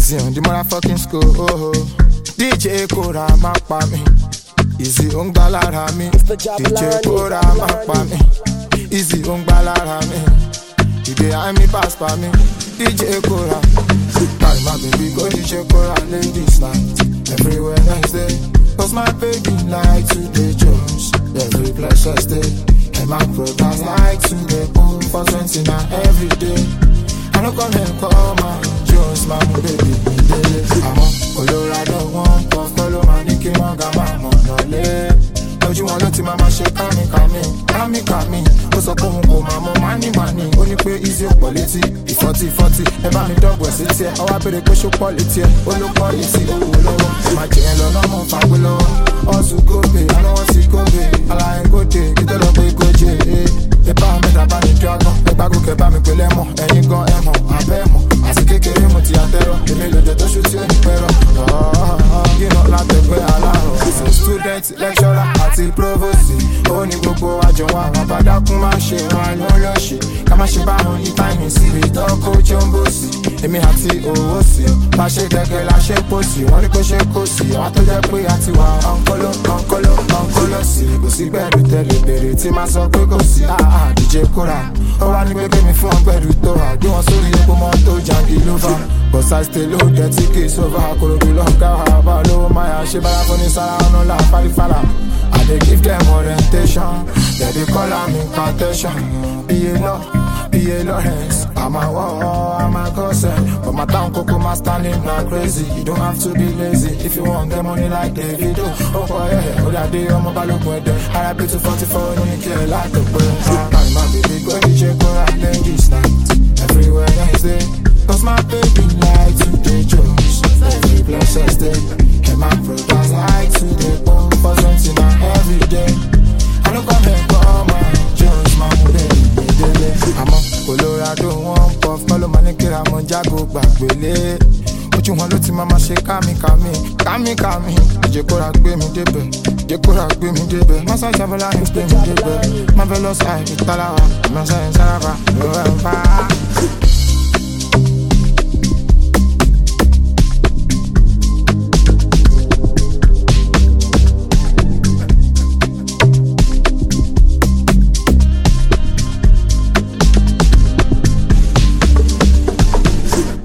Easy on the motherfucking school. Oh, DJ Kora mapa me. Easy on balara me. DJ Kora mapa me. Easy on balara me. You behind me pass by me. DJ Kora. Carry my baby go DJ Kora ladies night. Every Wednesday. Cause my baby like to the Jones. Every place I stay. And my brothers like to the home for 20 now every day. I don't come and call my Jones, my baby. I'm on Colorado one, puff, follow my Nicky Manga, my monole. Don't you want to mama shake kami? What's up, mama, money. Only pay easy quality. 40, never me dog was it here. Oh, I better push your quality. Oh, look quality. Oh, my jail, no more fabulo. Also go pay, I don't want to go pay. I like go day, you don't know go jay. The power me that body dragon. The bag will keep me pelemo. And you go emo, I bemo. I see kekere mo ti atero. The middle de to shoot you in pero. You know like the way I love. Student, lecturer, àti provost. Oni gbogbo àjọ wa àwọn bàdákùn máa ṣe wọn lọ́lọ́ṣì. Ká má ṣe bá wọn yí táìmì sí ìtọ́kọ̀ jọ́mbòsì. Èmi àti owó sí. Bá ṣe gẹ́gẹ́ la ṣe pòsì. Wọ́n ní kó ṣe kó sí. Àwọn tó jẹ́ pé àti wà ọ̀nkọ́lọ́ sí. Kò sí gbẹ̀rù tẹ́lẹ̀ bèrè tí máa sọ pé kò sí. DJ Kora. Ó wá ní pé kémi fún ọgbẹ̀rù tó wà. Gbé wọn sórí epo mọ́tò jangi lóva. But I stay low, dirty case over. Korobi lọ́gá àbá lówó máa ṣe bára fún ní sára ọ̀nà là fàlífàlà. I dey give them orientation. Yeah, they call am incantation. Be a Lawrence. I'm a war, I'm a godsend. But my town coco my standing not crazy. You don't have to be lazy if you want the money like David. Oh yeah, all that day I'm about to go there. I pay to 44 when you care like the bird. My baby go DJ Kora ladies night. Everywhere I stay. Cause my baby like to the Jones. Every place I stay. And my brothers like to the home for 20 now every day. I don't come and call my Jones, my baby. I'm on Colorado one, puff, follow my Nicky, I'm on Jago Bakwele. What you want to mama shake kami. DJ Kora gbé mi débẹ̀. Masa Javala is gbé mi débẹ̀. Marvelous eye, Italawa, Masa Sarava,